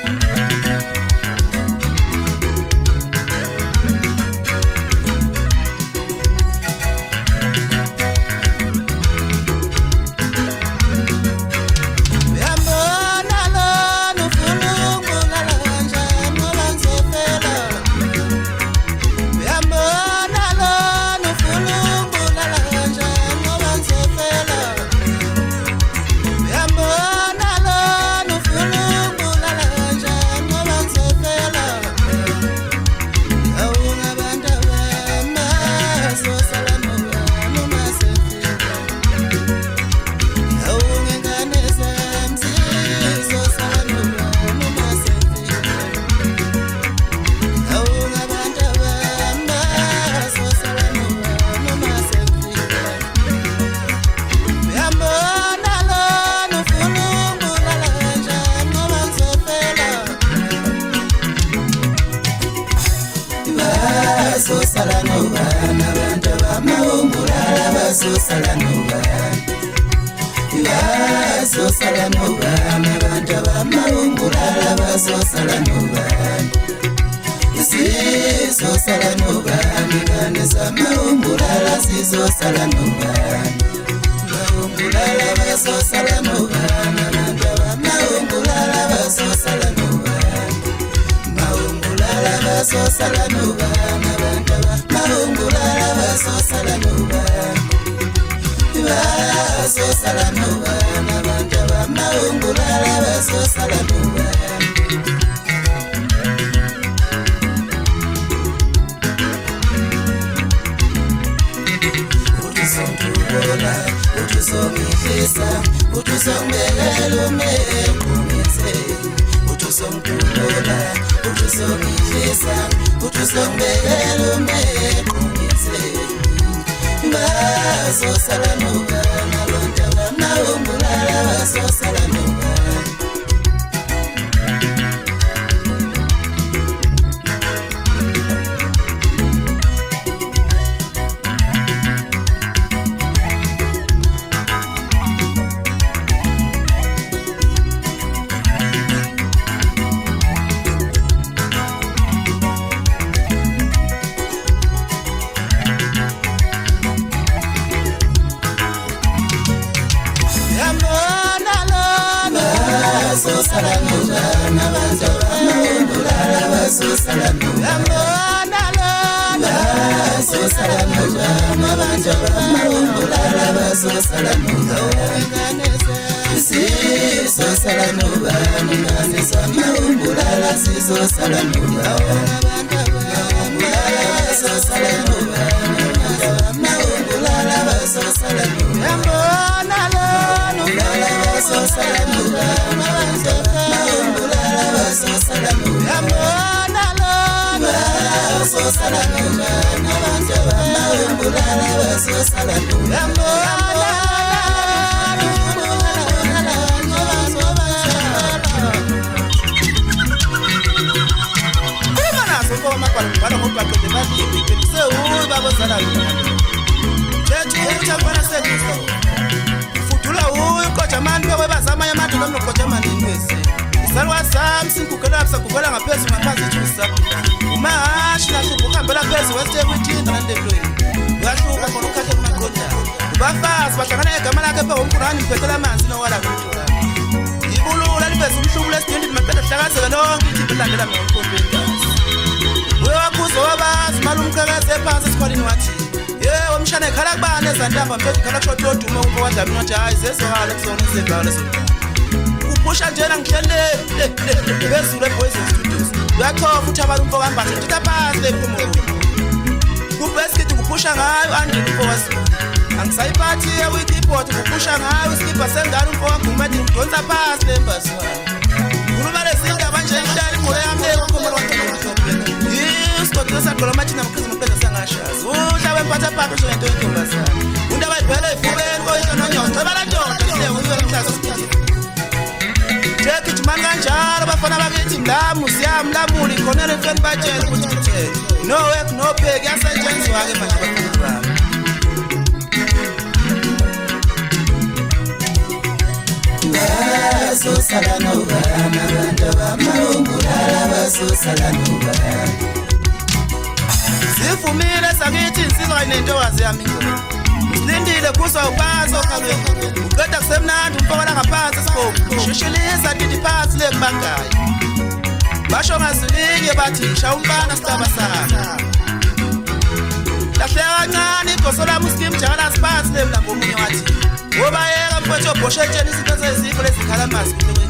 So salano, Sifumile sakithi insizwa inentokazi yami Silindile kuso ukwazi okhalweni Uqeda kusemnandi umfokola ngaphansi esibovu Shishilisa didi phansi lekubagayo Basho ngazilinye bathi sha umfana sicaba sakhe Lahleka kancane igoso lami usikimjana siphansi lemlambo omunye wathi Obayeka mfowethu obhoshetsheni izinto zezifo lezikhala masi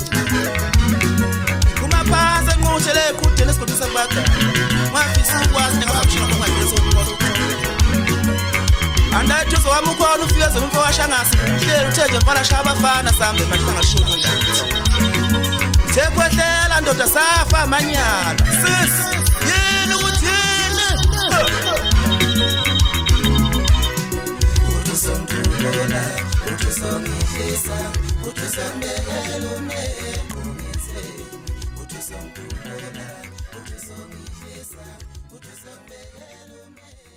Kumaphansi enqushele eqhudeni esigodisa kubagayo Wafisa ukwazi ngabashona ngaleso mfowethu Andathi uzowami ukhona ufike zemfo washangasi hleli uthenje mfana shaba bafana sambe manje ngashona Sekwehlela ndoda safa amanyala sis yini ukuthini Utosongibona utosongihisa utosongibela uneqhumise utosongibona utosongihisa utosongibela